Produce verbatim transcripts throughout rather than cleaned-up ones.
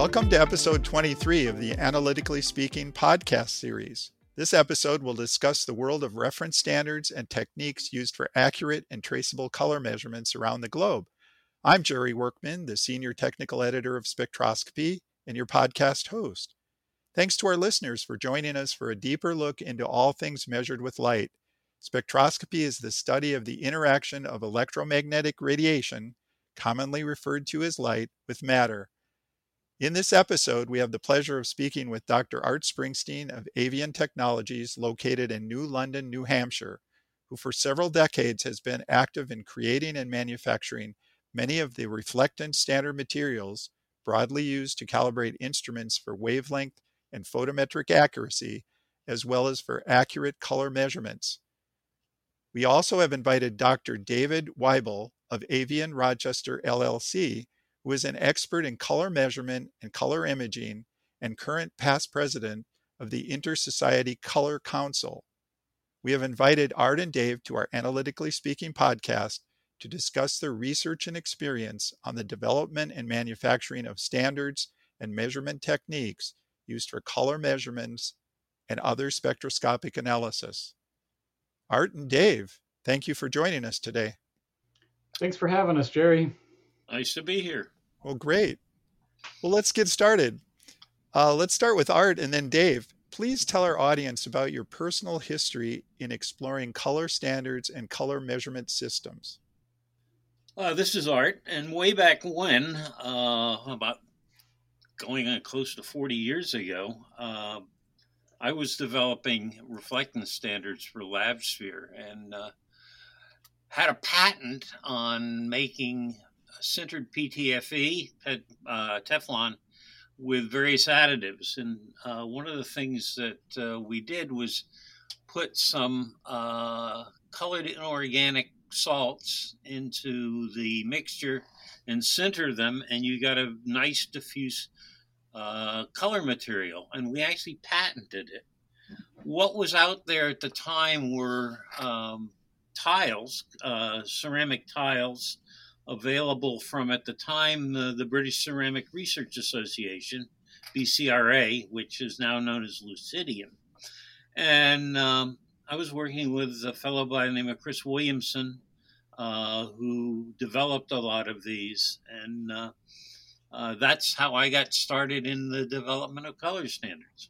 Welcome to episode twenty-three of the Analytically Speaking podcast series. This episode will discuss the world of reference standards and techniques used for accurate and traceable color measurements around the globe. I'm Jerry Workman, the Senior Technical Editor of Spectroscopy and your podcast host. Thanks to our listeners for joining us for a deeper look into all things measured with light. Spectroscopy is the study of the interaction of electromagnetic radiation, commonly referred to as light, with matter. In this episode, we have the pleasure of speaking with Doctor Art Springsteen of Avian Technologies, located in New London, New Hampshire, who for several decades has been active in creating and manufacturing many of the reflectance standard materials broadly used to calibrate instruments for wavelength and photometric accuracy, as well as for accurate color measurements. We also have invited Doctor David Weibel of Avian Rochester L L C, who is an expert in color measurement and color imaging and current past president of the Inter-Society Color Council. We have invited Art and Dave to our Analytically Speaking podcast to discuss their research and experience on the development and manufacturing of standards and measurement techniques used for color measurements and other spectroscopic analysis. Art and Dave, thank you for joining us today. Thanks for having us, Jerry. Nice to be here. Well, great. Well, let's get started. Uh, let's start with Art and then Dave. Please tell our audience about your personal history in exploring color standards and color measurement systems. Uh, this is Art, and way back when, uh, about going on close to forty years ago, uh, I was developing reflectance standards for LabSphere and uh, had a patent on making sintered P T F E, uh, Teflon, with various additives. And uh, one of the things that uh, we did was put some uh, colored inorganic salts into the mixture and sinter them, and you got a nice diffuse uh, color material. And we actually patented it. What was out there at the time were um, tiles, uh, ceramic tiles, available from, at the time, uh, the British Ceramic Research Association, B C R A, which is now known as Lucidium. And um, I was working with a fellow by the name of Chris Williamson, uh, who developed a lot of these. And uh, uh, that's how I got started in the development of color standards.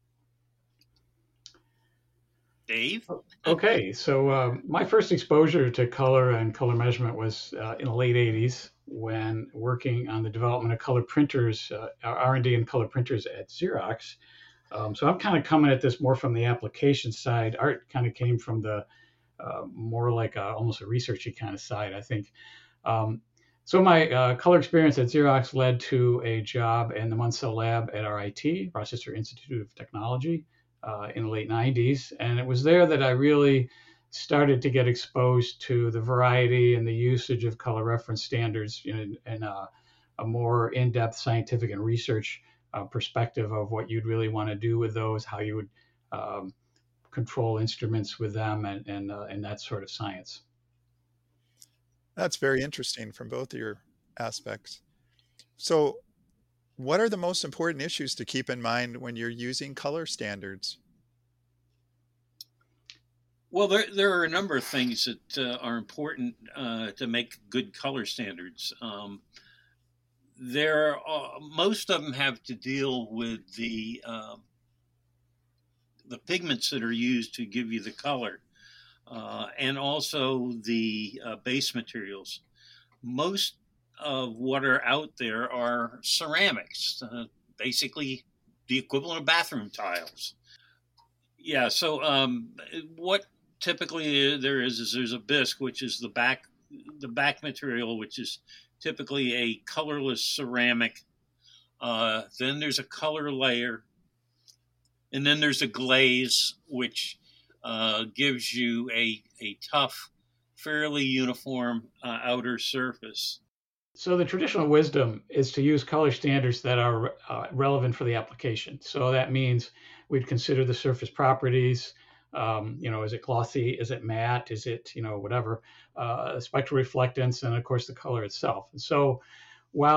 Dave? Okay, so uh, my first exposure to color and color measurement was uh, in the late eighties when working on the development of color printers, uh, R and D and color printers at Xerox. Um, so I'm kind of coming at this more from the application side. Art kind of came from the uh, more like a, almost a researchy kind of side, I think. Um, so my uh, color experience at Xerox led to a job in the Munsell Lab at R I T, Rochester Institute of Technology. Uh, in the late nineties. And it was there that I really started to get exposed to the variety and the usage of color reference standards in, in a, a more in-depth scientific and research uh, perspective of what you'd really want to do with those, how you would um, control instruments with them, and, and, uh, and that sort of science. That's very interesting from both of your aspects. So, what are the most important issues to keep in mind when you're using color standards? Well, there there are a number of things that uh, are important uh, to make good color standards. Um, there, are, most of them have to deal with the uh, the pigments that are used to give you the color, uh, and also the uh, base materials. Most of what are out there are ceramics, uh, basically the equivalent of bathroom tiles. Yeah, so um, what typically there is is there's a bisque, which is the back the back material, which is typically a colorless ceramic. Uh, then there's a color layer, and then there's a glaze, which uh, gives you a a tough, fairly uniform uh, outer surface. So the traditional wisdom is to use color standards that are uh, relevant for the application. So that means we'd consider the surface properties. Um, you know, is it glossy? Is it matte? Is it, you know, whatever, uh, spectral reflectance, and of course the color itself. And so while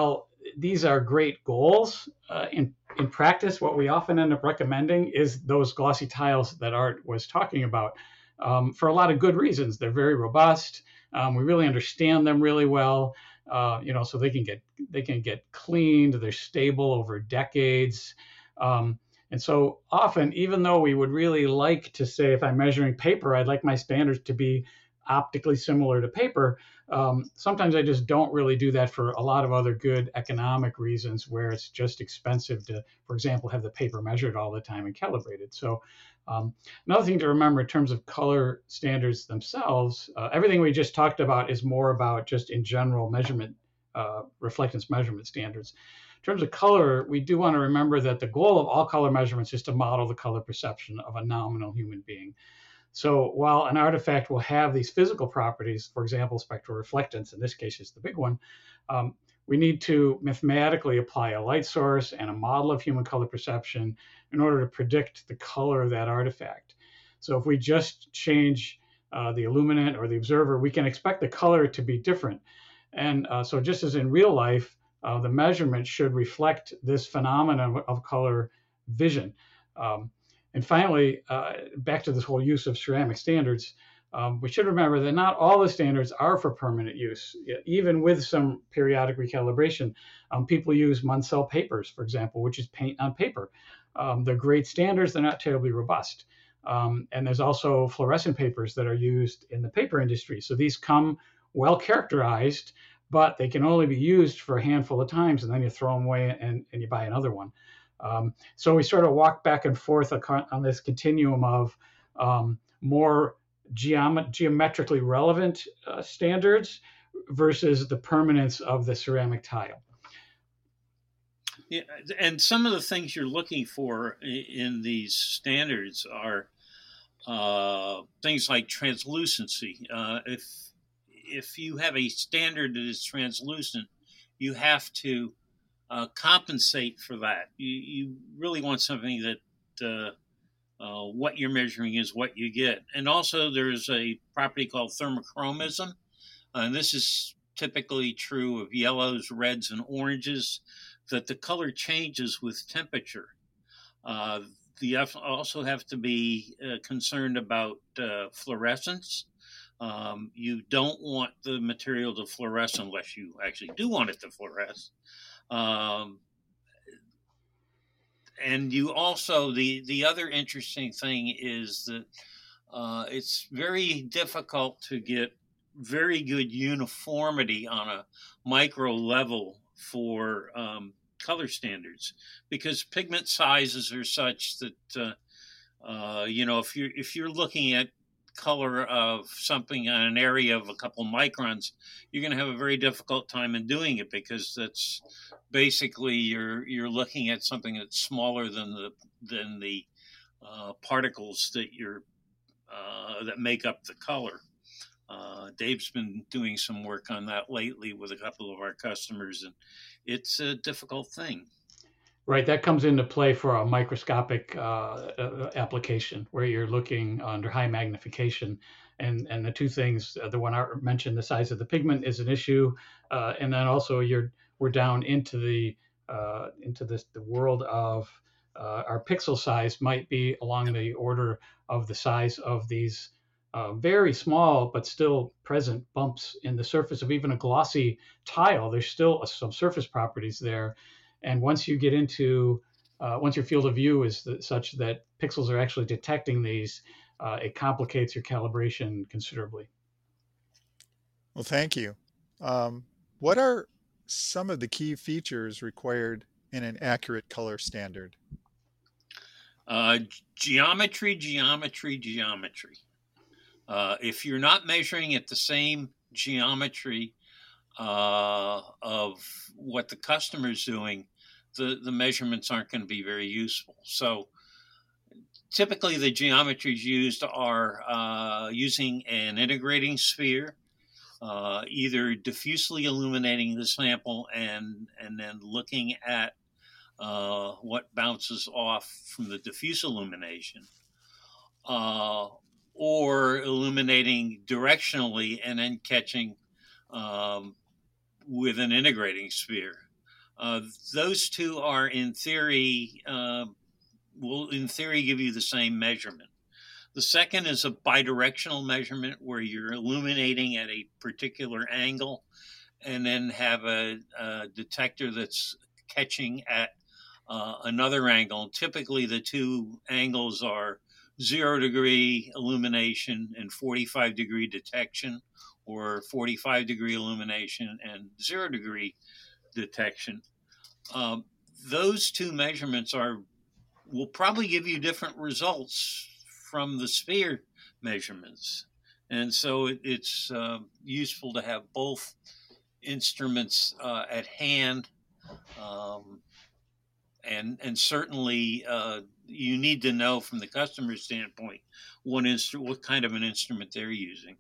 these are great goals. Uh, in, in practice, what we often end up recommending is those glossy tiles that Art was talking about, um, for a lot of good reasons. They're very robust. Um, we really understand them really well, uh, you know, so they can get they can get cleaned. They're stable over decades. Um, and so often, even though we would really like to say, if I'm measuring paper, I'd like my standards to be optically similar to paper. Um, sometimes I just don't really do that for a lot of other good economic reasons where it's just expensive to, for example, have the paper measured all the time and calibrated. So um, another thing to remember in terms of color standards themselves, uh, everything we just talked about is more about just in general measurement, uh, reflectance measurement standards. In terms of color, we do want to remember that the goal of all color measurements is to model the color perception of a nominal human being. So while an artifact will have these physical properties, for example, spectral reflectance, in this case is the big one, um, we need to mathematically apply a light source and a model of human color perception in order to predict the color of that artifact. So if we just change uh, the illuminant or the observer, we can expect the color to be different. And uh, so just as in real life, uh, the measurement should reflect this phenomenon of color vision. Um, And finally, uh, back to this whole use of ceramic standards, um, we should remember that not all the standards are for permanent use. Even with some periodic recalibration, um, people use Munsell papers, for example, which is paint on paper. Um, they're great standards. They're not terribly robust. Um, and there's also fluorescent papers that are used in the paper industry. So these come well characterized, but they can only be used for a handful of times, and then you throw them away and, and you buy another one. Um, so we sort of walk back and forth on this continuum of um, more geom- geometrically relevant uh, standards versus the permanence of the ceramic tile. Yeah, and some of the things you're looking for in these standards are uh, things like translucency. Uh, if if you have a standard that is translucent, you have to Uh, compensate for that. You, you really want something that uh, uh, what you're measuring is what you get. And also, there's a property called thermochromism. Uh, and this is typically true of yellows, reds, and oranges, that the color changes with temperature. Uh, you also have to be uh, concerned about uh, fluorescence. Um, you don't want the material to fluoresce unless you actually do want it to fluoresce. Um, and you also, the, the other interesting thing is that uh, it's very difficult to get very good uniformity on a micro level for um, color standards, because pigment sizes are such that, uh, uh, you know, if you're, if you're looking at color of something on an area of a couple microns, you're going to have a very difficult time in doing it, because that's basically you're you're looking at something that's smaller than the than the uh, particles that you're uh, that make up the color. Uh, Dave's been doing some work on that lately with a couple of our customers, and it's a difficult thing. Right, that comes into play for a microscopic uh, application where you're looking under high magnification, and and the two things, uh, the one I mentioned, the size of the pigment is an issue, uh, and then also you're we're down into the uh, into this the world of uh, our pixel size might be along the order of the size of these uh, very small but still present bumps in the surface of even a glossy tile. There's still some surface properties there. And once you get into, uh, once your field of view is th- such that pixels are actually detecting these, uh, it complicates your calibration considerably. Well, thank you. Um, what are some of the key features required in an accurate color standard? Uh, geometry, geometry, geometry. Uh, if you're not measuring at the same geometry Uh, of what the customer's doing, the, the measurements aren't going to be very useful. So typically the geometries used are uh, using an integrating sphere, uh, either diffusely illuminating the sample and, and then looking at uh, what bounces off from the diffuse illumination, uh, or illuminating directionally and then catching um, with an integrating sphere. Uh, those two are in theory, uh, will in theory give you the same measurement. The second is a bidirectional measurement where you're illuminating at a particular angle and then have a, a detector that's catching at uh, another angle. Typically, the two angles are zero degree illumination and forty-five degree detection, or forty-five degree illumination and zero degree detection. Um, those two measurements are will probably give you different results from the sphere measurements. And so it, it's uh, useful to have both instruments uh, at hand. Um, and, and certainly uh, you need to know from the customer's standpoint what, instru- what kind of an instrument they're using.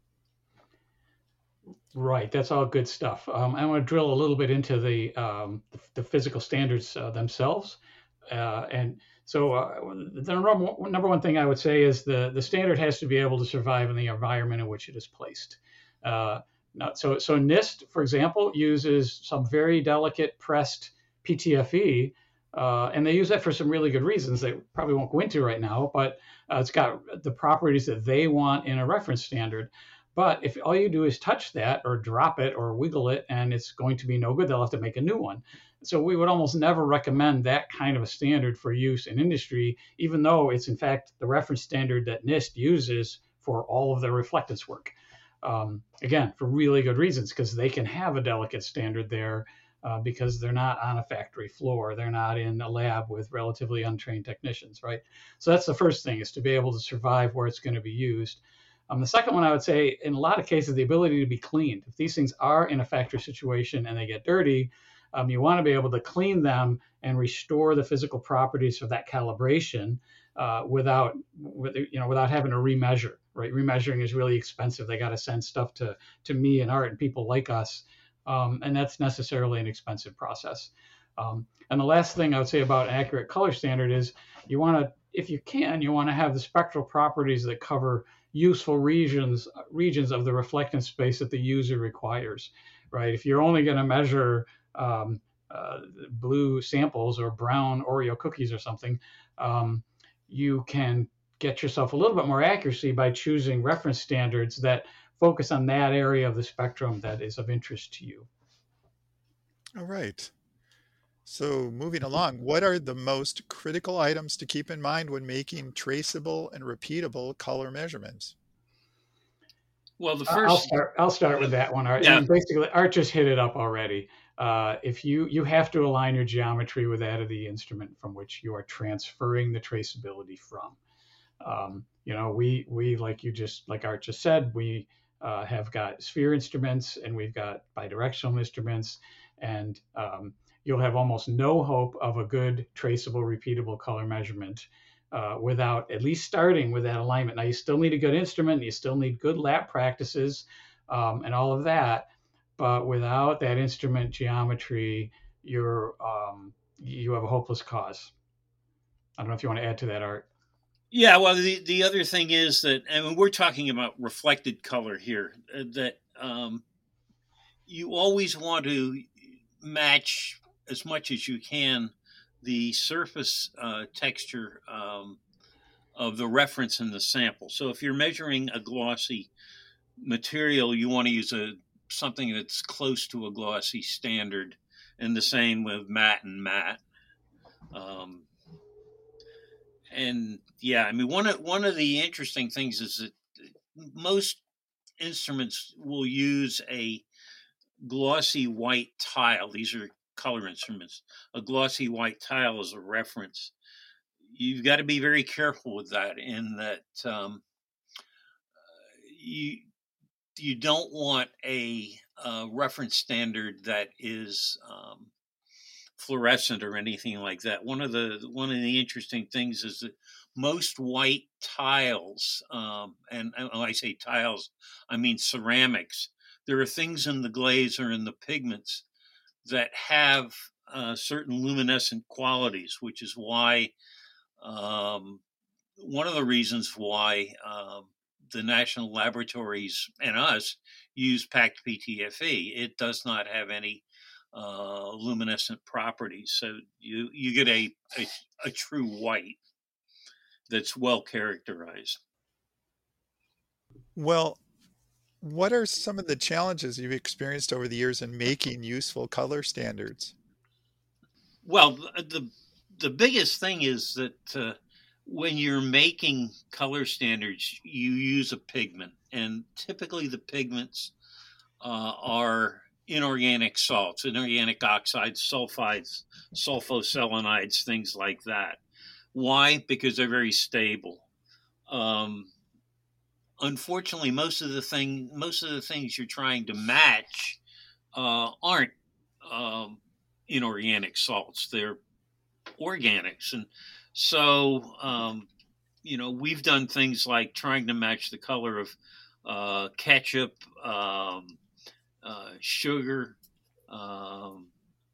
Right, that's all good stuff. Um, I want to drill a little bit into the um, the, the physical standards uh, themselves, uh, and so uh, the number one, number one thing I would say is the the standard has to be able to survive in the environment in which it is placed. Uh, not, so so NIST, for example, uses some very delicate pressed P T F E, uh, and they use that for some really good reasons that probably won't go into right now, but uh, it's got the properties that they want in a reference standard. But if all you do is touch that or drop it or wiggle it and it's going to be no good, they'll have to make a new one. So we would almost never recommend that kind of a standard for use in industry, even though it's in fact the reference standard that NIST uses for all of their reflectance work. Um, again, for really good reasons, because they can have a delicate standard there uh, because they're not on a factory floor. They're not in a lab with relatively untrained technicians, right? So that's the first thing, is to be able to survive where it's going to be used. Um, the second one, I would say, in a lot of cases, the ability to be cleaned. If these things are in a factory situation and they get dirty, um, you want to be able to clean them and restore the physical properties of that calibration uh, without, with, you know, without having to remeasure. Right, remeasuring is really expensive. They got to send stuff to to me and Art and people like us, um, and that's necessarily an expensive process. Um, and the last thing I would say about accurate color standard is you want to, if you can, you want to have the spectral properties that cover useful regions regions of the reflectance space that the user requires, right? If you're only going to measure um, uh, blue samples or brown Oreo cookies or something, um, you can get yourself a little bit more accuracy by choosing reference standards that focus on that area of the spectrum that is of interest to you. All right. So moving along, what are the most critical items to keep in mind when making traceable and repeatable color measurements? Well, the first I'll start. I'll start with that one. Art. Yeah. I mean, basically, Art just hit it up already. Uh, if you you have to align your geometry with that of the instrument from which you are transferring the traceability from. Um, you know, we we like you just like Art just said, we uh, have got sphere instruments and we've got bidirectional instruments, and um, you'll have almost no hope of a good traceable, repeatable color measurement uh, without at least starting with that alignment. Now, you still need a good instrument, you still need good lab practices, um, and all of that, but without that instrument geometry, you're um, you have a hopeless cause. I don't know if you want to add to that, Art. Yeah, well, the, the other thing is that, I mean, we're talking about reflected color here, uh, that um, you always want to match as much as you can the surface uh, texture um, of the reference in the sample. So if you're measuring a glossy material, you want to use a something that's close to a glossy standard, and the same with matte and matte. Um, and yeah, I mean, one of one of the interesting things is that most instruments will use a glossy white tile. These are color instruments. A glossy white tile as a reference. You've got to be very careful with that, in that um, you you don't want a uh, reference standard that is um, fluorescent or anything like that. One of the one of the interesting things is that most white tiles, um, and when I say tiles, I mean ceramics. There are things in the glaze or in the pigments that have uh, certain luminescent qualities, which is why um, one of the reasons why um, the national laboratories and us use packed P T F E. It does not have any uh, luminescent properties. So you, you get a, a, a true white that's well characterized. Well, what are some of the challenges you've experienced over the years in making useful color standards? Well, the the biggest thing is that uh, when you're making color standards, you use a pigment, and typically the pigments uh, are inorganic salts, inorganic oxides, sulfides, sulfoselenides, things like that. Why? Because they're very stable. Um, unfortunately, most of the thing, most of the things you're trying to match uh, aren't um, inorganic salts. They're organics, and so um, you know we've done things like trying to match the color of uh, ketchup, um, uh, sugar, um,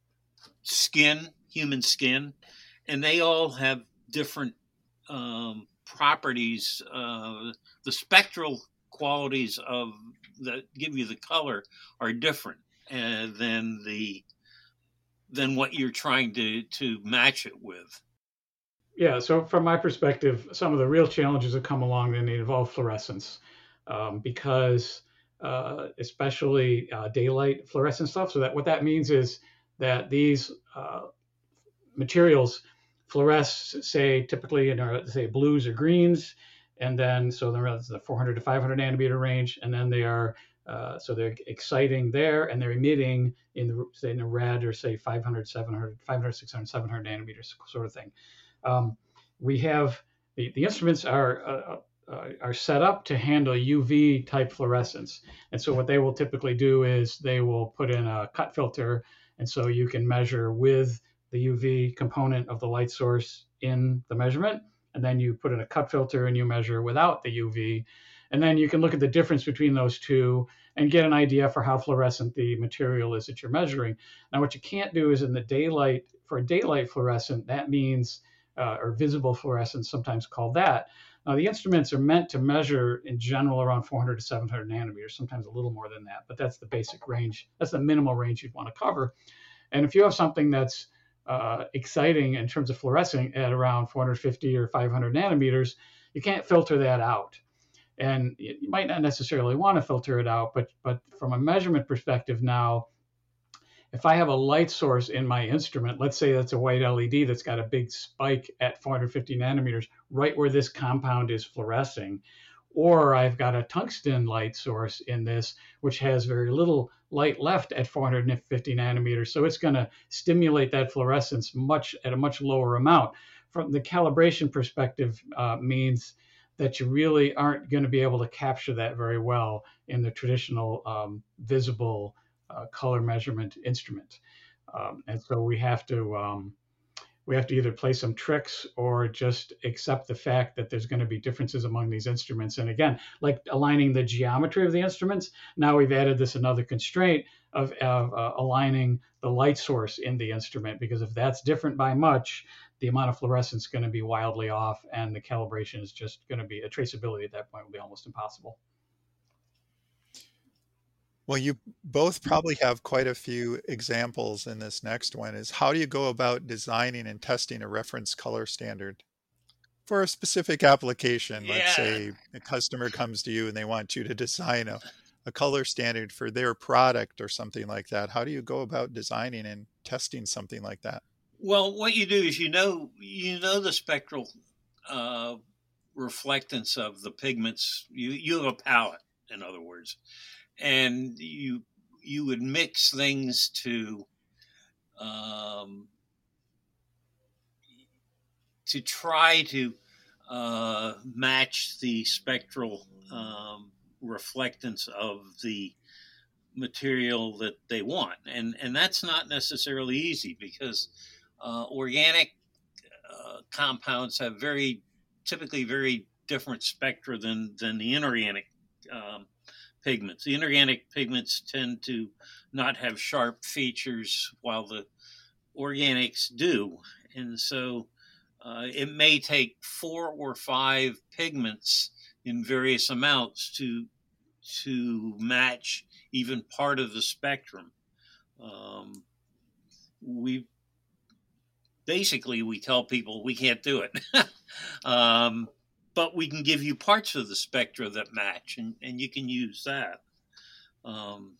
skin, human skin, and they all have different um, properties. Uh, the spectral qualities of that give you the color are different uh, than the than what you're trying to to match it with. Yeah, so from my perspective, some of the real challenges that come along and they involve fluorescence, um, because uh, especially uh, daylight fluorescent stuff. So that what that means is that these uh, materials fluoresce, say typically in our say blues or greens, and then so they're the four hundred to five hundred nanometer range, and then they are uh, so they're exciting there, and they're emitting in the say in the red or say five hundred, seven hundred, five hundred, six hundred, seven hundred nanometers sort of thing. Um, we have the, the instruments are uh, uh, are set up to handle U V type fluorescence, and so what they will typically do is they will put in a cut filter, and so you can measure with the U V component of the light source in the measurement, and then you put in a cut filter and you measure without the U V, and then you can look at the difference between those two and get an idea for how fluorescent the material is that you're measuring. Now, what you can't do is in the daylight, for a daylight fluorescent, that means Uh, or visible fluorescence, sometimes called that. Now, the instruments are meant to measure in general around four hundred to seven hundred nanometers, sometimes a little more than that, but that's the basic range. That's the minimal range you'd want to cover. And if you have something that's uh, exciting in terms of fluorescing at around four hundred fifty or five hundred nanometers, you can't filter that out. And you might not necessarily want to filter it out, but but from a measurement perspective now, if I have a light source in my instrument, let's say that's a white L E D that's got a big spike at four hundred fifty nanometers, right where this compound is fluorescing, or I've got a tungsten light source in this, which has very little light left at four hundred fifty nanometers. So it's going to stimulate that fluorescence much at a much lower amount. From the calibration perspective, uh, means that you really aren't going to be able to capture that very well in the traditional um, visible Uh, color measurement instrument, um, and so we have to um, we have to either play some tricks or just accept the fact that there's going to be differences among these instruments. And again, like aligning the geometry of the instruments, now we've added this another constraint of, of uh, aligning the light source in the instrument, because if that's different by much, the amount of fluorescence is going to be wildly off, and the calibration is just going to be a traceability at that point will be almost impossible. Well, you both probably have quite a few examples in this next one. Is how do you go about designing and testing a reference color standard for a specific application? Let's Yeah. say a customer comes to you and they want you to design a, a color standard for their product or something like that. How do you go about designing and testing something like that? Well, what you do is you know you know the spectral uh, reflectance of the pigments. You you have a palette, in other words, and you you would mix things to um, to try to uh, match the spectral um, reflectance of the material that they want, and and that's not necessarily easy, because uh, organic uh, compounds have very typically very different spectra than than the inorganic um, pigments. The inorganic pigments tend to not have sharp features, while the organics do, and so uh, it may take four or five pigments in various amounts to to match even part of the spectrum. Um, we basically we tell people we can't do it. um, but we can give you parts of the spectra that match, and, and you can use that. Um,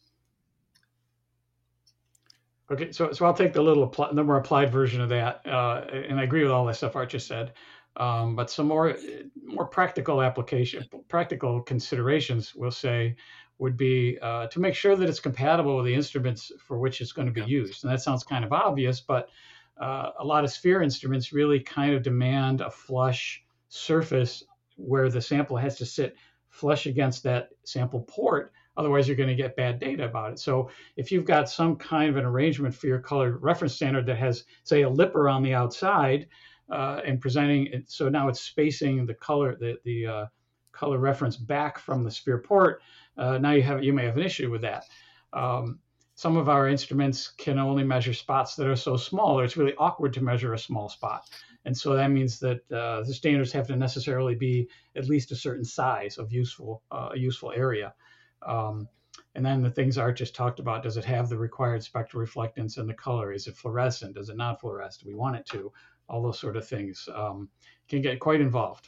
okay, so so I'll take the little apply, the more applied version of that, uh, and I agree with all that stuff Art just said. Um, but some more more practical application, practical considerations, we'll say, would be uh, to make sure that it's compatible with the instruments for which it's going to be Yeah. used. And that sounds kind of obvious, but uh, a lot of sphere instruments really kind of demand a flush surface where the sample has to sit flush against that sample port. Otherwise, you're going to get bad data about it. So if you've got some kind of an arrangement for your color reference standard that has, say, a lipper on the outside, uh, and presenting it, so now it's spacing the color, the, the uh, color reference back from the sphere port, uh, now you have you may have an issue with that. Um, some of our instruments can only measure spots that are so small, or it's really awkward to measure a small spot. And so that means that uh, the standards have to necessarily be at least a certain size of useful, uh, useful area. Um, and then the things Art just talked about, does it have the required spectral reflectance in the color? Is it fluorescent? Does it not fluoresce? Do we want it to? All those sort of things um, can get quite involved.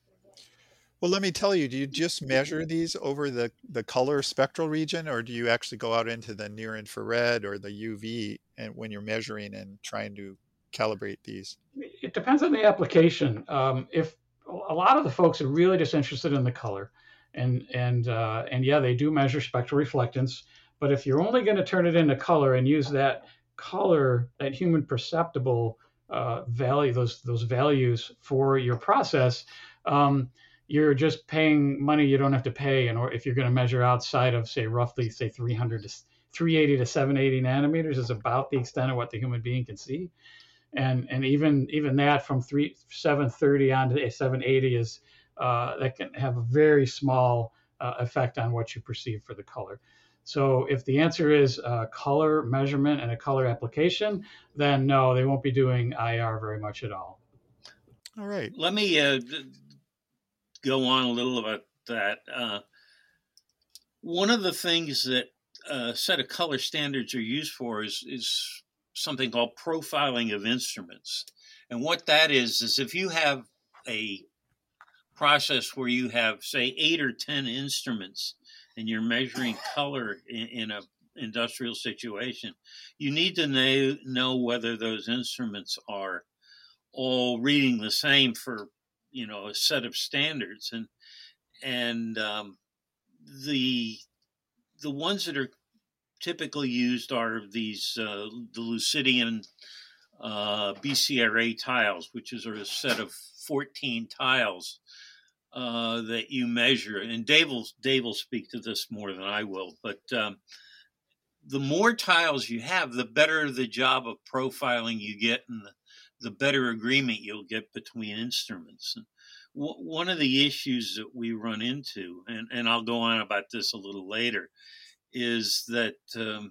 Well, let me tell you, do you just measure these over the, the color spectral region, or do you actually go out into the near infrared or the U V and when you're measuring and trying to calibrate these? It depends on the application. Um, if a lot of the folks are really just interested in the color, and and uh, and yeah, they do measure spectral reflectance. But if you're only going to turn it into color and use that color, that human perceptible uh, value, those those values for your process, um, you're just paying money you don't have to pay. And or if you're going to measure outside of, say, roughly, say, three hundred to three eighty to seven eighty nanometers is about the extent of what the human being can see. And and even even that from three seven thirty on to seven eighty is uh, that can have a very small uh, effect on what you perceive for the color. So if the answer is uh, color measurement and a color application, then no, they won't be doing I R very much at all. All right. Let me uh, go on a little about that. Uh, one of the things that a set of color standards are used for is is something called profiling of instruments. And what that is, is if you have a process where you have, say, eight or ten instruments and you're measuring color in, in a industrial situation, you need to know, know whether those instruments are all reading the same for, you know, a set of standards. And, and um, the, the ones that are typically used are these uh, the Lucidian uh, B C R A tiles, which is a set of fourteen tiles uh, that you measure. And Dave will, Dave will speak to this more than I will. But um, the more tiles you have, the better the job of profiling you get, and the, the better agreement you'll get between instruments. And w- one of the issues that we run into, and, and I'll go on about this a little later, is that um,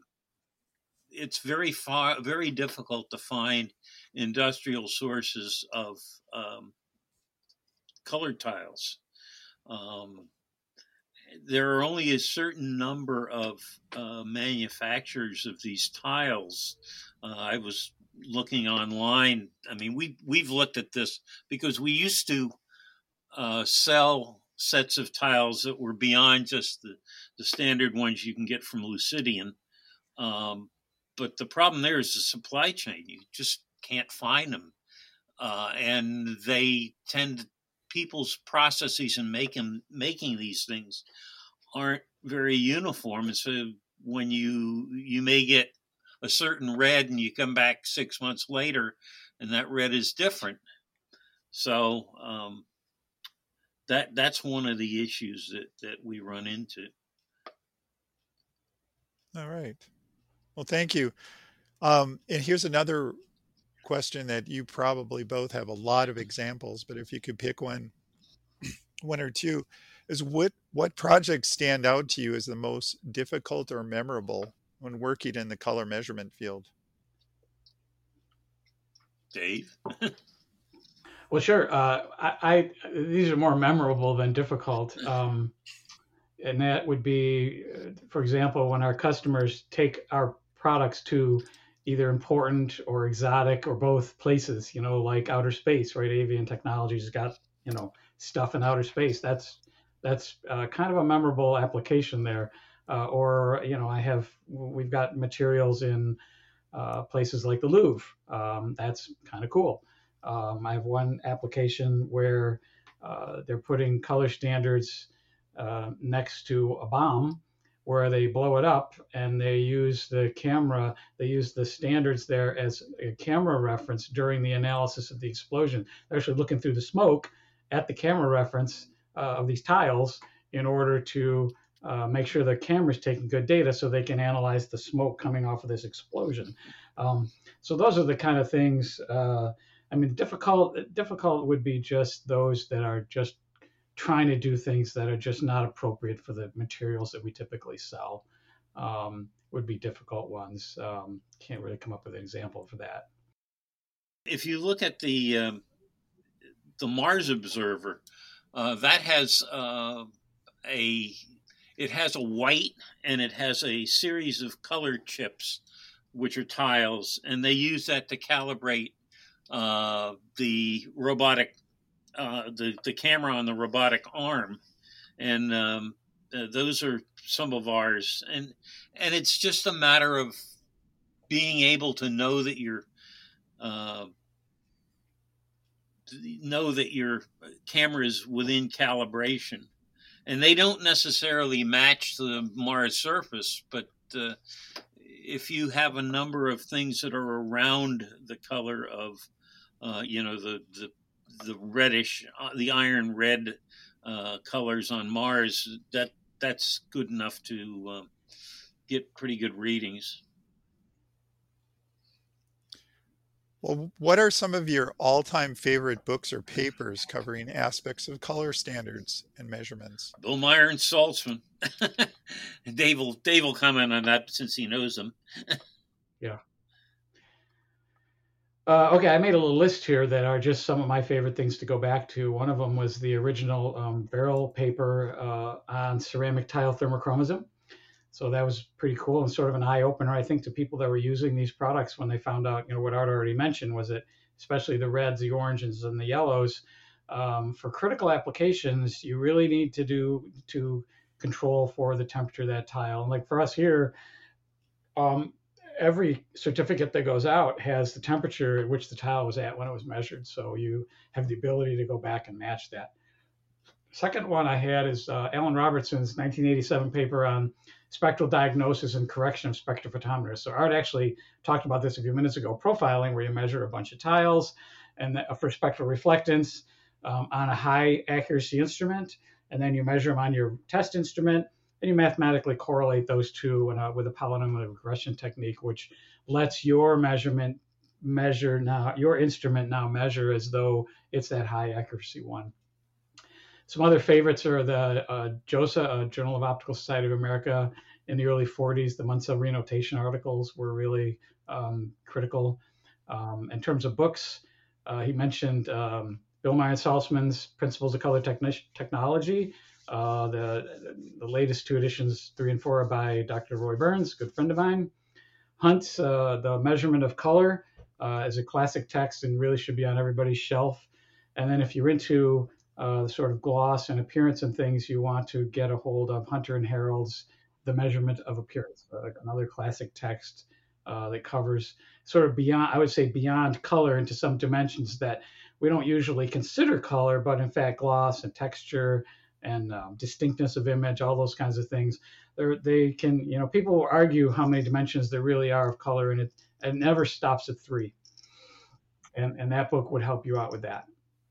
it's very far, very difficult to find industrial sources of um, colored tiles. Um, there are only a certain number of uh, manufacturers of these tiles. Uh, I was looking online. I mean, we we've looked at this because we used to uh, sell sets of tiles that were beyond just the, the standard ones you can get from Lucidian. Um, but the problem there is the supply chain. You just can't find them. Uh, and they tend, people's processes in making, making these things aren't very uniform. And so when you, you may get a certain red and you come back six months later and that red is different. So, um, That that's one of the issues that, that we run into. All right. Well, thank you. Um, and here's another question that you probably both have a lot of examples, but if you could pick one, one or two, is what what projects stand out to you as the most difficult or memorable when working in the color measurement field? Dave? Well, sure. Uh, I, I these are more memorable than difficult, um, and that would be, uh, for example, when our customers take our products to either important or exotic or both places, you know, like outer space, right? Avian Technologies has got, you know, stuff in outer space. That's that's uh, kind of a memorable application there. Uh, or, you know, I have, we've got materials in uh, places like the Louvre. Um, that's kind of cool. Um, I have one application where uh, they're putting color standards uh, next to a bomb where they blow it up and they use the camera, they use the standards there as a camera reference during the analysis of the explosion. They're actually looking through the smoke at the camera reference uh, of these tiles in order to uh, make sure the camera's taking good data so they can analyze the smoke coming off of this explosion. Um, so those are the kind of things, uh, I mean, difficult, difficult would be just those that are just trying to do things that are just not appropriate for the materials that we typically sell. Um, would be difficult ones. Um, can't really come up with an example for that. If you look at the um, the Mars Observer, uh, that has uh, a it has a white and it has a series of color chips, which are tiles, and they use that to calibrate uh, the robotic uh, the the camera on the robotic arm, and um, uh, those are some of ours, and and it's just a matter of being able to know that you're uh, know that your camera is within calibration, and they don't necessarily match the Mars surface, but uh, if you have a number of things that are around the color of, uh, you know, the the the reddish, uh, the iron red uh, colors on Mars, that that's good enough to uh, get pretty good readings. Well, what are some of your all-time favorite books or papers covering aspects of color standards and measurements? Bill Meyer and Saltzman. Dave will Dave will comment on that since he knows them. Yeah. Uh, okay, I made a little list here that are just some of my favorite things to go back to. One of them was the original um, Barrel paper uh, on ceramic tile thermochromism. So that was pretty cool and sort of an eye opener, I think, to people that were using these products when they found out, you know, what Art already mentioned was that especially the reds, the oranges, and the yellows, um, for critical applications, you really need to do to control for the temperature of that tile. And like for us here, um, every certificate that goes out has the temperature at which the tile was at when it was measured. So you have the ability to go back and match that. Second one I had is uh, Alan Robertson's nineteen eighty-seven paper on spectral diagnosis and correction of spectrophotometers. So Art actually talked about this a few minutes ago, profiling, where you measure a bunch of tiles and the, for spectral reflectance um, on a high accuracy instrument, and then you measure them on your test instrument, and you mathematically correlate those two in a, with a polynomial regression technique, which lets your measurement measure now, your instrument now measure as though it's that high accuracy one. Some other favorites are the uh, JOSA, uh, Journal of Optical Society of America, in the early forties. The Munsell renotation articles were really um, critical. Um, in terms of books, uh, he mentioned um, Bill Meyer and Saltzman's Principles of Color Techni- Technology. Uh, the, the latest two editions, three and four, are by Doctor Roy Burns, a good friend of mine. Hunt's uh, The Measurement of Color uh, is a classic text and really should be on everybody's shelf. And then if you're into uh, the sort of gloss and appearance and things, you want to get a hold of Hunter and Harold's The Measurement of Appearance, uh, another classic text uh, that covers sort of beyond, I would say beyond color into some dimensions that we don't usually consider color, but in fact gloss and texture and um, distinctness of image, all those kinds of things. They're, they can, you know, people will argue how many dimensions there really are of color, and it, it never stops at three. And, and that book would help you out with that.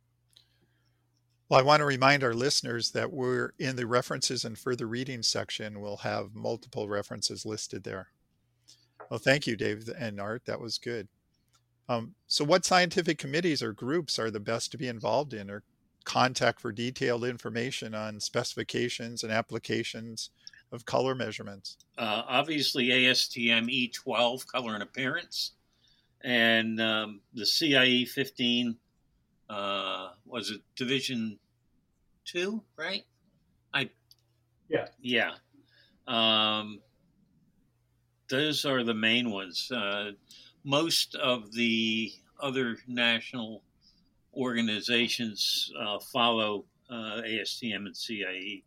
Well, I want to remind our listeners that we're in the references and further reading section. We'll have multiple references listed there. Well, thank you, Dave and Art. That was good. Um, so what scientific committees or groups are the best to be involved in or contact for detailed information on specifications and applications of color measurements? Uh, obviously, A S T M E twelve, Color and Appearance, and um, the C I E fifteen, uh, was it Division two, right? I Yeah. Yeah. Um, those are the main ones. Uh, most of the other national organizations uh, follow uh, A S T M and C I E.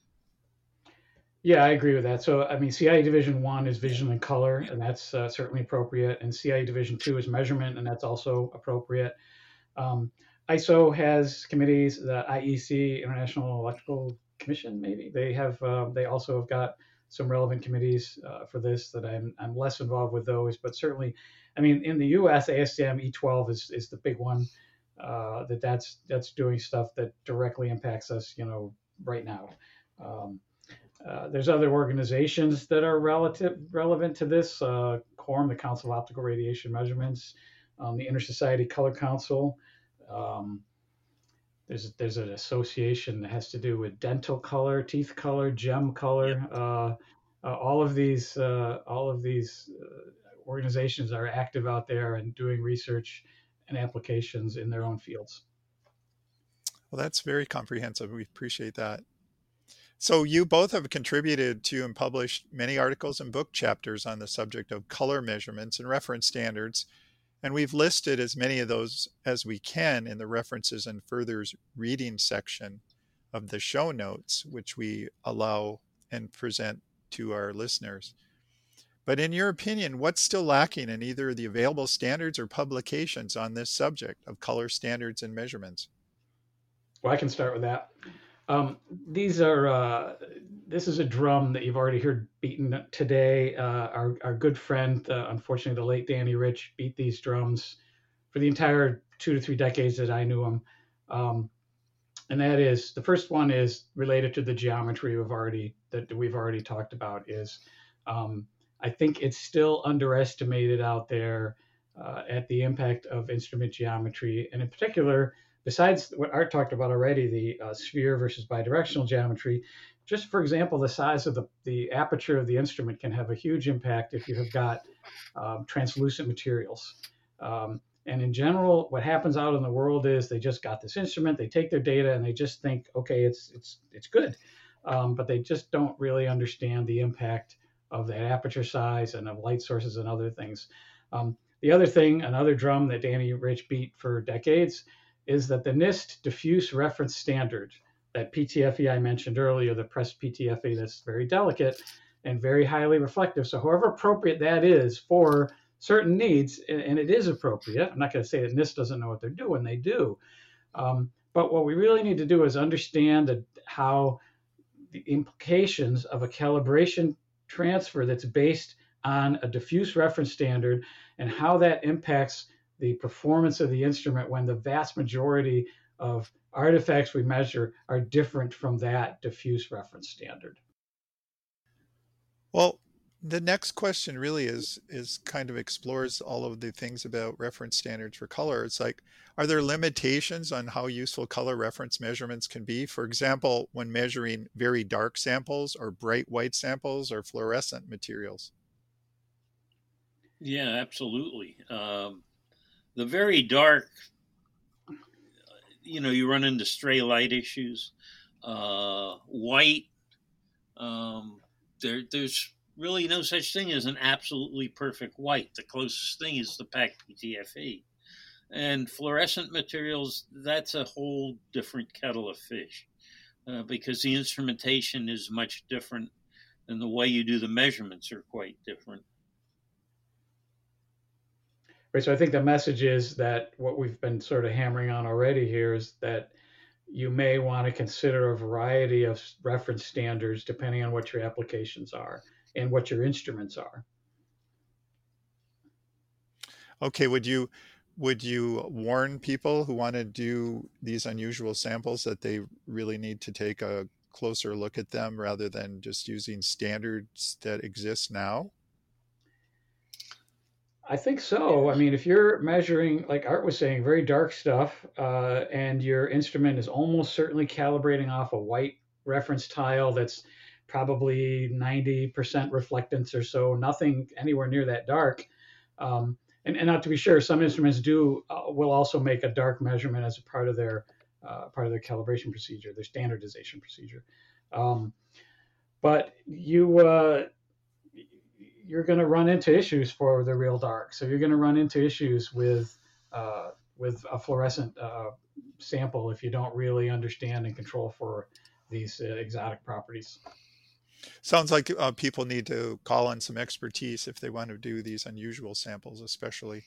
Yeah, I agree with that. So, I mean, C I E Division One is vision and color, and that's uh, certainly appropriate. And C I E Division Two is measurement, and that's also appropriate. Um, I S O has committees. The I E C, International Electrical Commission, maybe they have. Uh, they also have got some relevant committees uh, for this that I'm I'm less involved with those, but certainly, I mean, in the U S, A S T M E twelve is is the big one. Uh, that that's that's doing stuff that directly impacts us, you know, right now. Um, uh, there's other organizations that are relative relevant to this. Uh, CORM, the Council of Optical Radiation Measurements, um, the Intersociety Color Council. Um, there's there's an association that has to do with dental color, teeth color, gem color. Yep. Uh, uh, all of these uh, all of these uh, organizations are active out there and doing research and applications in their own fields. Well, that's very comprehensive. We appreciate that. So you both have contributed to and published many articles and book chapters on the subject of color measurements and reference standards. And we've listed as many of those as we can in the references and furthers reading section of the show notes, which we allow and present to our listeners. But in your opinion, what's still lacking in either the available standards or publications on this subject of color standards and measurements? Well, I can start with that. Um, these are, uh, this is a drum that you've already heard beaten today. Uh, our, our good friend, uh, unfortunately, the late Danny Rich, beat these drums for the entire two to three decades that I knew him. Um, and that is, the first one is related to the geometry we've already, that we've already talked about is, um, I think it's still underestimated out there uh, at the impact of instrument geometry. And in particular, besides what Art talked about already, the uh, sphere versus bidirectional geometry, just for example, the size of the, the aperture of the instrument can have a huge impact if you have got um, translucent materials. Um, and in general, what happens out in the world is they just got this instrument, they take their data and they just think, okay, it's it's it's good. Um, but they just don't really understand the impact of that aperture size and of light sources and other things. Um, the other thing, another drum that Danny Rich beat for decades, is that the NIST diffuse reference standard, that P T F E I mentioned earlier, the pressed P T F E that's very delicate and very highly reflective. So however appropriate that is for certain needs, and it is appropriate, I'm not going to say that NIST doesn't know what they're doing, they do. Um, but what we really need to do is understand how the implications of a calibration transfer that's based on a diffuse reference standard and how that impacts the performance of the instrument when the vast majority of artifacts we measure are different from that diffuse reference standard. Well, the next question really is is kind of explores all of the things about reference standards for color. It's like, are there limitations on how useful color reference measurements can be? For example, when measuring very dark samples or bright white samples or fluorescent materials? Yeah, absolutely. Um, the very dark, you know, you run into stray light issues. Uh, white, um, there, there's really no such thing as an absolutely perfect white. The closest thing is the PAC P T F E. And fluorescent materials, that's a whole different kettle of fish uh, because the instrumentation is much different and the way you do the measurements are quite different. Right, so I think the message is that what we've been sort of hammering on already here is that you may want to consider a variety of reference standards depending on what your applications are and what your instruments are. Okay, would you would you warn people who want to do these unusual samples that they really need to take a closer look at them rather than just using standards that exist now? I think so. I mean, if you're measuring, like Art was saying, very dark stuff, uh, and your instrument is almost certainly calibrating off a white reference tile that's probably ninety percent reflectance or so, nothing anywhere near that dark. Um, and, and not to be sure, some instruments do uh, will also make a dark measurement as a part of their uh, part of their calibration procedure, their standardization procedure. Um, but you. Uh, you're going to run into issues for the real dark. So you're going to run into issues with uh, with a fluorescent uh, sample if you don't really understand and control for these uh, exotic properties. Sounds like uh, people need to call in some expertise if they want to do these unusual samples, especially.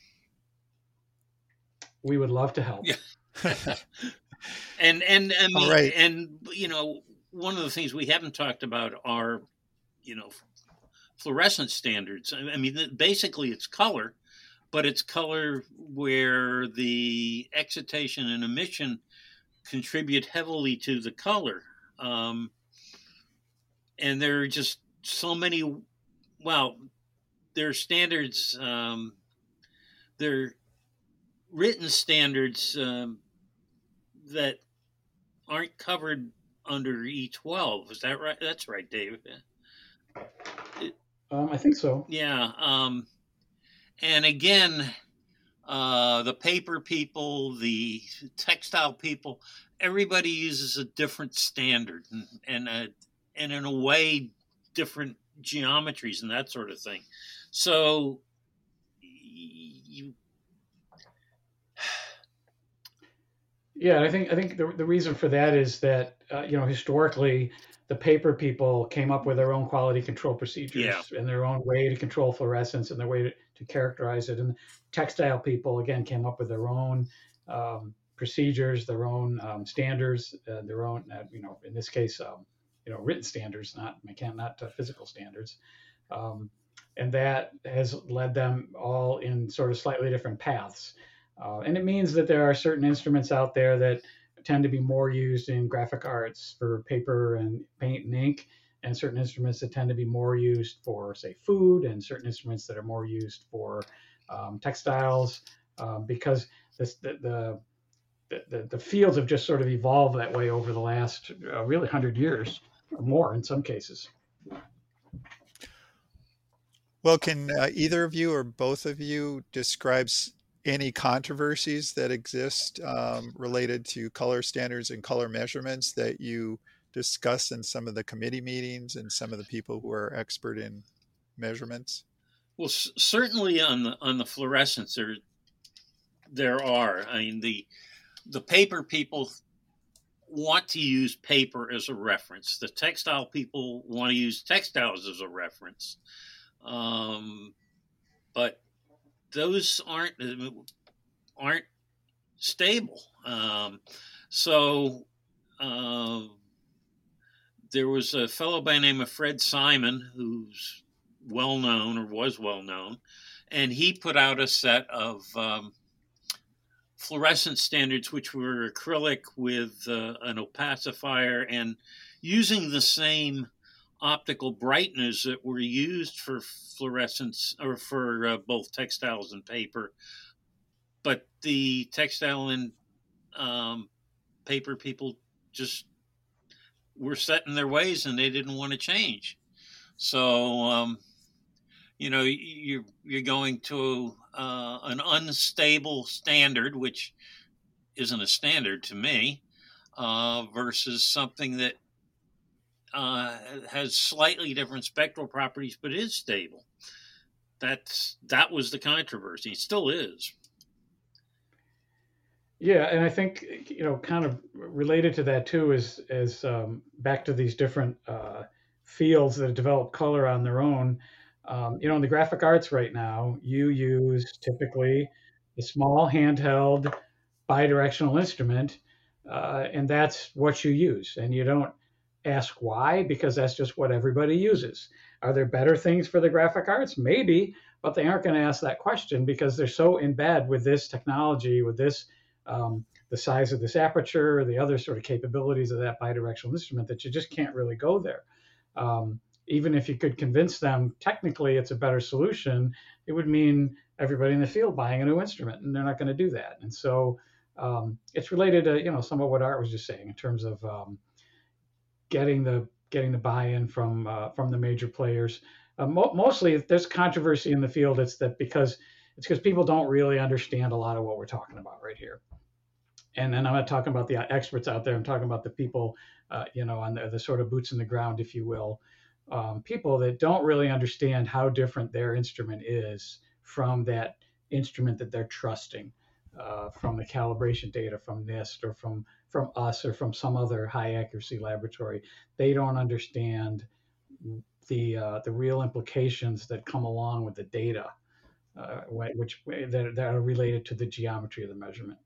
We would love to help. Yeah. and and I mean, right. and you know, one of the things we haven't talked about are, you know, fluorescence standards. I mean, basically it's color, but it's color where the excitation and emission contribute heavily to the color. Um, and there are just so many, well, there are standards, um, there are written standards um, that aren't covered under E twelve. Is that right? That's right, David. It, um, I think so. Yeah. Um, and again, uh, the paper people, the textile people, everybody uses a different standard and, and, a, and in a way, different geometries and that sort of thing. So you, yeah, I think I think the the reason for that is that uh, you know historically the paper people came up with their own quality control procedures yeah. and their own way to control fluorescence and their way to, to characterize it. And textile people again came up with their own um, procedures, their own um, standards, uh, their own uh, you know in this case um, you know written standards, not mechan- not uh, physical standards, um, and that has led them all in sort of slightly different paths. Uh, and it means that there are certain instruments out there that tend to be more used in graphic arts for paper and paint and ink, and certain instruments that tend to be more used for, say, food, and certain instruments that are more used for um, textiles, um, because this, the, the, the, the fields have just sort of evolved that way over the last uh, really one hundred years or more in some cases. Well, can uh, either of you or both of you describe any controversies that exist um, related to color standards and color measurements that you discuss in some of the committee meetings and some of the people who are expert in measurements? Well, c- certainly on the on the fluorescence there there are. I mean, the the paper people want to use paper as a reference. The textile people want to use textiles as a reference. Um, but those aren't aren't stable. Um, so uh, there was a fellow by the name of Fred Simon, who's well known or was well known, and he put out a set of um, fluorescence standards, which were acrylic with uh, an opacifier and using the same optical brighteners that were used for fluorescence or for uh, both textiles and paper, but the textile and um, paper people just were set in their ways and they didn't want to change. So, um, you know, you're, you're going to uh, an unstable standard, which isn't a standard to me, uh, versus something that Uh, has slightly different spectral properties, but is stable. That's that was the controversy. It still is. Yeah, and I think you know, kind of related to that too is is um, back to these different uh, fields that develop color on their own. Um, you know, in the graphic arts right now, you use typically a small handheld bidirectional instrument, uh, and that's what you use, and you don't ask why, because that's just what everybody uses. Are there better things for the graphic arts? Maybe, but they aren't going to ask that question because they're so in bed with this technology, with this, um, the size of this aperture, the other sort of capabilities of that bidirectional instrument that you just can't really go there. Um, even if you could convince them technically it's a better solution, it would mean everybody in the field buying a new instrument, and they're not going to do that. And so um, it's related to, you know, some of what Art was just saying in terms of um, getting the getting the buy-in from uh, from the major players. Uh, mo- mostly, if there's controversy in the field, it's that because it's because people don't really understand a lot of what we're talking about right here. And then I'm not talking about the experts out there. I'm talking about the people, uh, you know, on the, the sort of boots in the ground, if you will, um, people that don't really understand how different their instrument is from that instrument that they're trusting, uh, from the calibration data from NIST or from from us or from some other high accuracy laboratory. They don't understand the uh, the real implications that come along with the data, uh, which that, that are related to the geometry of the measurement.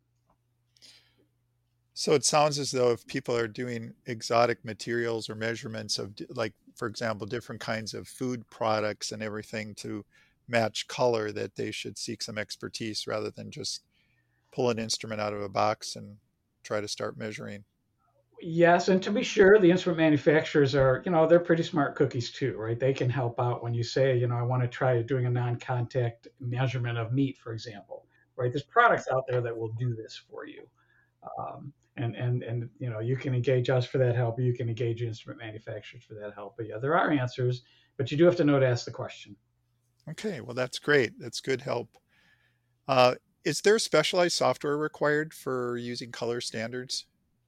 So it sounds as though if people are doing exotic materials or measurements of, like, for example, different kinds of food products and everything to match color, that they should seek some expertise rather than just pull an instrument out of a box and try to start measuring. Yes, and to be sure, the instrument manufacturers are, you know, they're pretty smart cookies too, right? They can help out when you say, you know, I want to try doing a non-contact measurement of meat, for example, right? There's products out there that will do this for you. Um, and, and, and, you know, you can engage us for that help. You can engage instrument manufacturers for that help. But yeah, there are answers, but you do have to know to ask the question. Okay, well, that's great. That's good help. Uh, is there specialized software required for using color standards?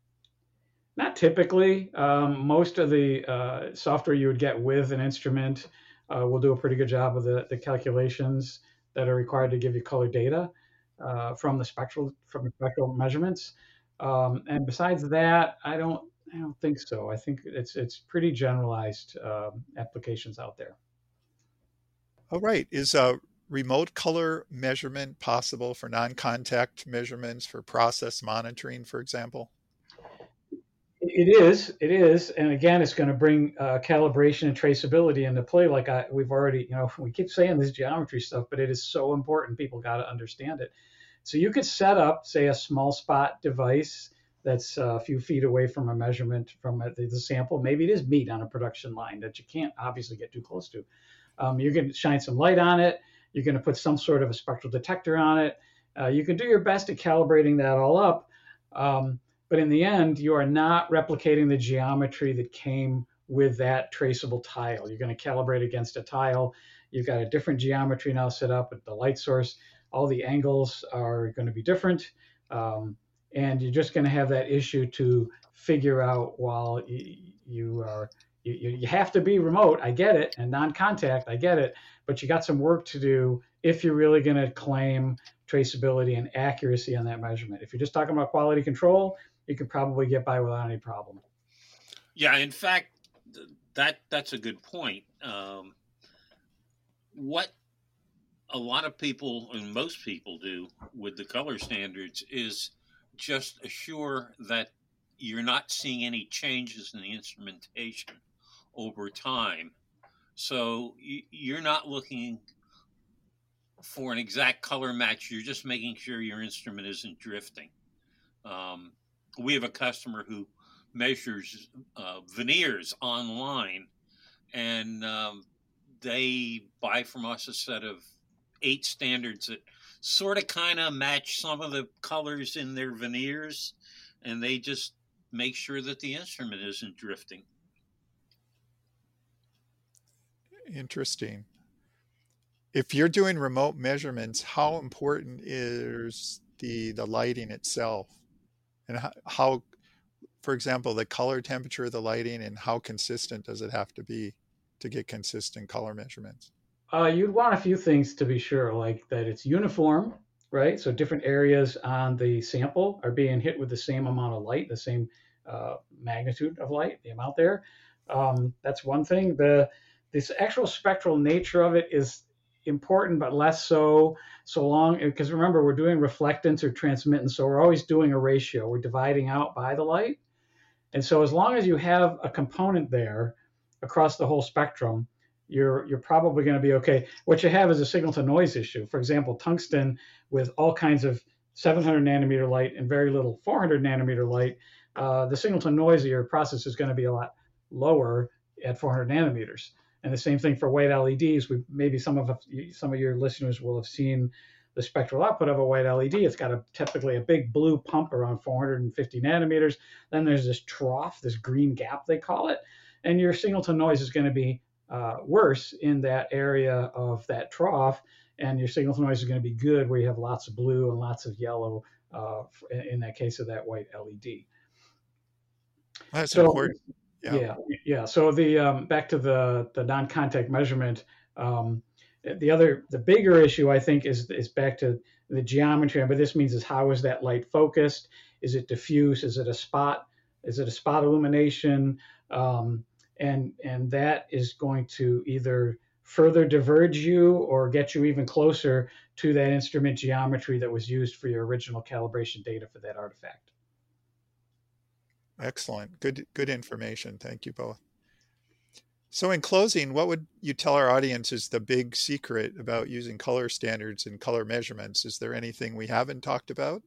Not typically. Um, most of the uh, software you would get with an instrument uh, will do a pretty good job of the, the calculations that are required to give you color data uh, from the spectral from the spectral measurements. Um, and besides that, I don't I don't think so. I think it's it's pretty generalized um, applications out there. All right. Is a remote color measurement possible for non-contact measurements for process monitoring, for example? It is, it is, and again, it's going to bring uh, calibration and traceability into play. Like I, we've already, you know, we keep saying this geometry stuff, but it is so important. People got to understand it. So you could set up, say, a small spot device that's a few feet away from a measurement from a, the sample. Maybe it is meat on a production line that you can't obviously get too close to. Um, you can shine some light on it. You're going to put some sort of a spectral detector on it. Uh, you can do your best at calibrating that all up. Um, But in the end, you are not replicating the geometry that came with that traceable tile. You're going to calibrate against a tile. You've got a different geometry now set up with the light source. All the angles are going to be different. Um, and you're just going to have that issue to figure out while you, you are, you, you have to be remote. I get it. And non-contact, I get it. But you got some work to do if you're really going to claim traceability and accuracy on that measurement. If you're just talking about quality control, you could probably get by without any problem. Yeah, in fact, that that's a good point. Um, what a lot of people and most people do with the color standards is just assure that you're not seeing any changes in the instrumentation over time. So you're not looking for an exact color match. You're just making sure your instrument isn't drifting. Um, we have a customer who measures uh, veneers online, and um, they buy from us a set of eight standards that sort of kind of match some of the colors in their veneers, and they just make sure that the instrument isn't drifting. Interesting. If you're doing remote measurements, how important is the the lighting itself? And how, how, for example, the color temperature of the lighting, and how consistent does it have to be to get consistent color measurements? Uh, you'd want a few things to be sure, like that it's uniform, right? So different areas on the sample are being hit with the same amount of light, the same uh, magnitude of light, the amount there. Um, that's one thing. The this actual spectral nature of it is important, but less so so long, because remember, we're doing reflectance or transmittance, so we're always doing a ratio. We're dividing out by the light. And so as long as you have a component there across the whole spectrum, you're you're probably going to be okay. What you have is a signal to noise issue. For example, tungsten with all kinds of seven hundred nanometer light and very little four hundred nanometer light, uh, the signal to noise of your process is going to be a lot lower at four hundred nanometers. And the same thing for white L E Ds. We maybe some of some of your listeners will have seen the spectral output of a white L E D. It's got a typically a big blue pump around four hundred fifty nanometers. Then there's this trough, this green gap they call it, and your signal to noise is going to be uh, worse in that area of that trough, and your signal to noise is going to be good where you have lots of blue and lots of yellow uh, in that case of that white L E D. That's so, important. Yeah, yeah. yeah. So the um, back to the the non-contact measurement. Um, the other, the bigger issue, I think, is is back to the geometry. But this means is how is that light focused? Is it diffuse? Is it a spot? Is it a spot illumination? Um, and and that is going to either further diverge you or get you even closer to that instrument geometry that was used for your original calibration data for that artifact. Excellent. Good, good information. Thank you both. So in closing, what would you tell our audience is the big secret about using color standards and color measurements? Is there anything we haven't talked about?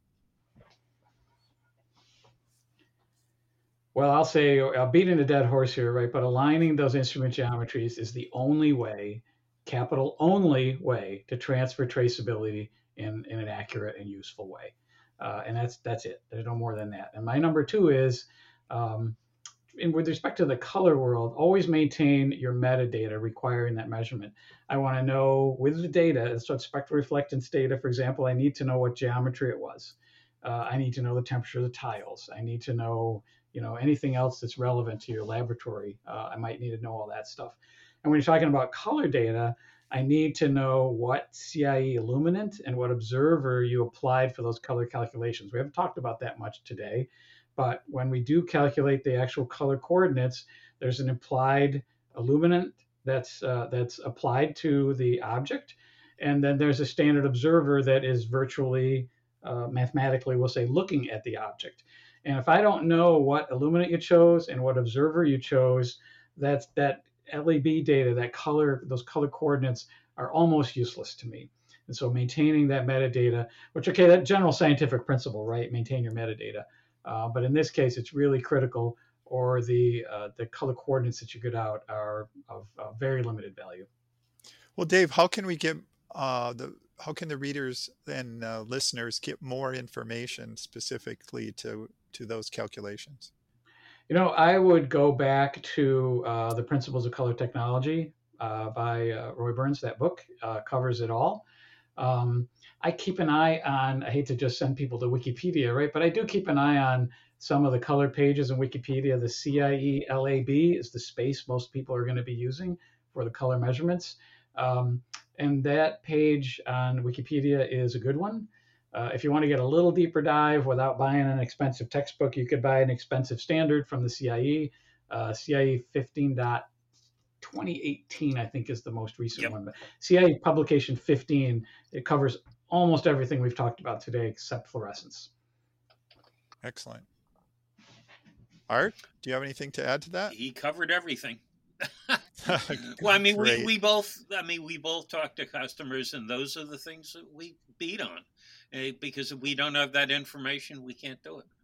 Well, I'll say, I'll beat a dead horse here, right? But aligning those instrument geometries is the only way, capital only way, to transfer traceability in, in an accurate and useful way. Uh, and that's that's it. There's no more than that. And my number two is, um, and with respect to the color world, always maintain your metadata requiring that measurement. I want to know with the data, so spectral reflectance data, for example, I need to know what geometry it was. Uh, I need to know the temperature of the tiles. I need to know, you know, anything else that's relevant to your laboratory. Uh, I might need to know all that stuff. And when you're talking about color data, I need to know what C I E illuminant and what observer you applied for those color calculations. We haven't talked about that much today, but when we do calculate the actual color coordinates, there's an implied illuminant that's uh, that's applied to the object, and then there's a standard observer that is virtually, uh, mathematically, we'll say, looking at the object. And if I don't know what illuminant you chose and what observer you chose, that's that L E B data, that color, those color coordinates are almost useless to me. And so maintaining that metadata, which, okay, that general scientific principle, right? Maintain your metadata. Uh, but in this case, it's really critical, or the uh, the color coordinates that you get out are of uh, very limited value. Well, Dave, how can we get uh, the how can the readers and uh, listeners get more information specifically to to those calculations? You know, I would go back to uh, The Principles of Color Technology uh, by uh, Roy Burns. That book uh, covers it all. Um, I keep an eye on, I hate to just send people to Wikipedia, right? But I do keep an eye on some of the color pages in Wikipedia. The C I E L A B is the space most people are going to be using for the color measurements. Um, and that page on Wikipedia is a good one. Uh, if you want to get a little deeper dive without buying an expensive textbook, you could buy an expensive standard from the C I E. Uh, C I E fifteen twenty eighteen, I think, is the most recent yep. one. But C I E publication fifteen, it covers almost everything we've talked about today except fluorescence. Excellent. Art, do you have anything to add to that? He covered everything. Well, I mean, we, we both, I mean, we both talk to customers, and those are the things that we beat on. Uh, because if we don't have that information, we can't do it.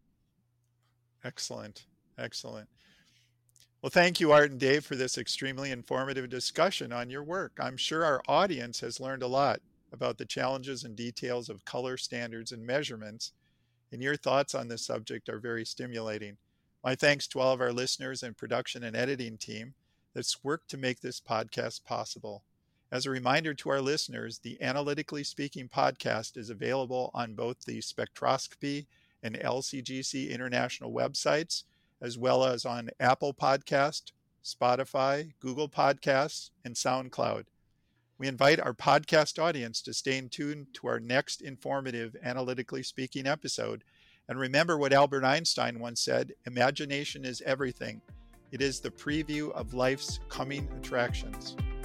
Excellent. Excellent. Well, thank you, Art and Dave, for this extremely informative discussion on your work. I'm sure our audience has learned a lot about the challenges and details of color standards and measurements, and your thoughts on this subject are very stimulating. My thanks to all of our listeners and production and editing team that's worked to make this podcast possible. As a reminder to our listeners, the Analytically Speaking podcast is available on both the Spectroscopy and L C G C International websites, as well as on Apple Podcast, Spotify, Google Podcasts, and SoundCloud. We invite our podcast audience to stay tuned to our next informative Analytically Speaking episode. And remember what Albert Einstein once said, imagination is everything. It is the preview of life's coming attractions.